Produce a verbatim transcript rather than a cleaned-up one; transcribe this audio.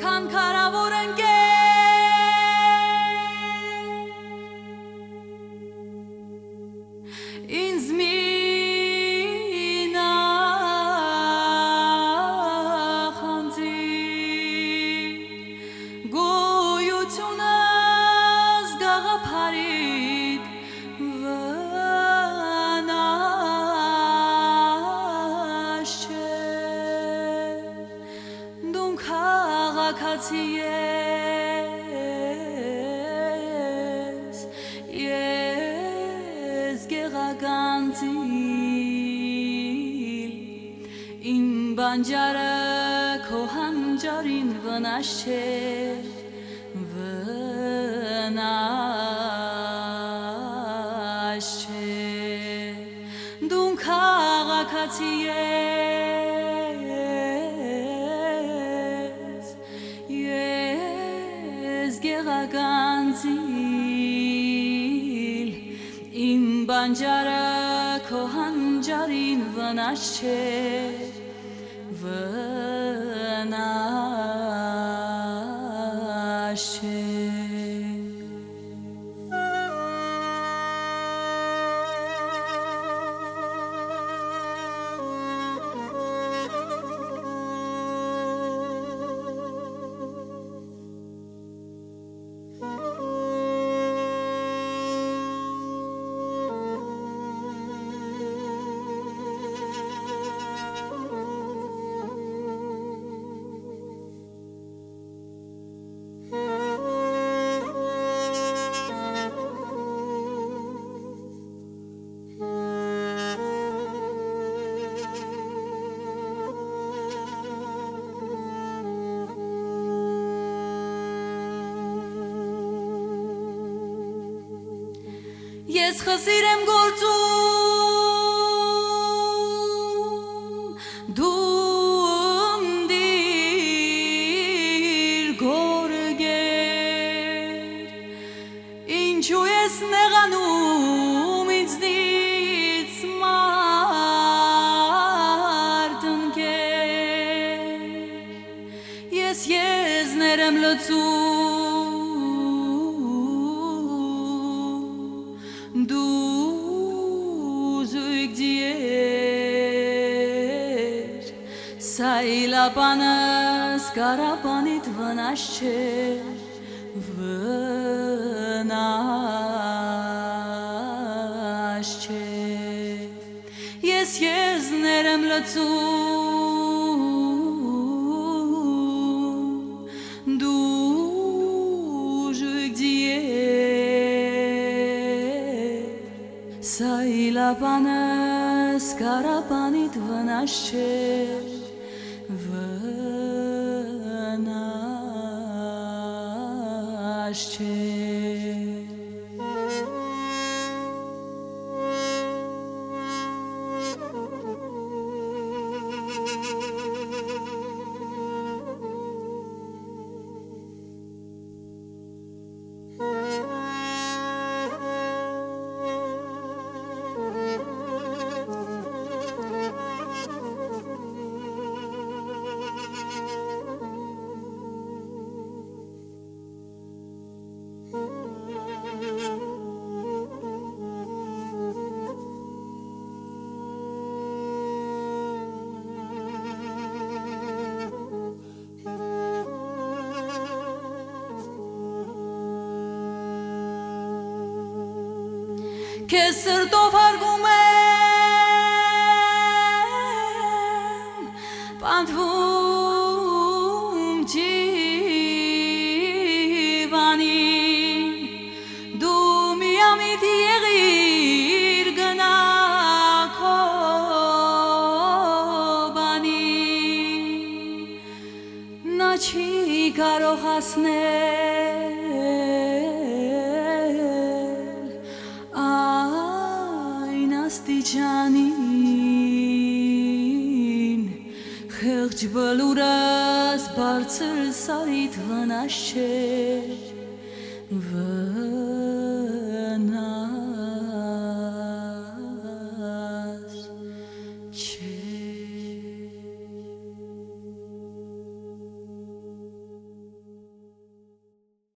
քանքարավոր ընկեր ինձ մի Yes, yes, geraganzil in banjara kohanjarin vanashe vanashe dunkagakatsiye Ganzil in banjara kohanjarin vanashe vanashe Ես խսիր եմ գործում դու ընդիր գորգեր ինչու ես նեղանում ինձնից մարդ ընկեր ես եզներ եմ լծում Սայլապանս կարապանիտ վնաշ չէր, վնաշ չէր Ես եզներ եմ լծում դու ժգդիեր Սայլապանս կարապանիտ վնաշ չէր Քեզ սրտով հարգում եմ պանթվում ջիվանին դու միամիտ եղիր գնա քո բանին նա չի կարող հասնել Աստիճանին խեղճ բլուրս բարձր սարիտ վնաշ չէր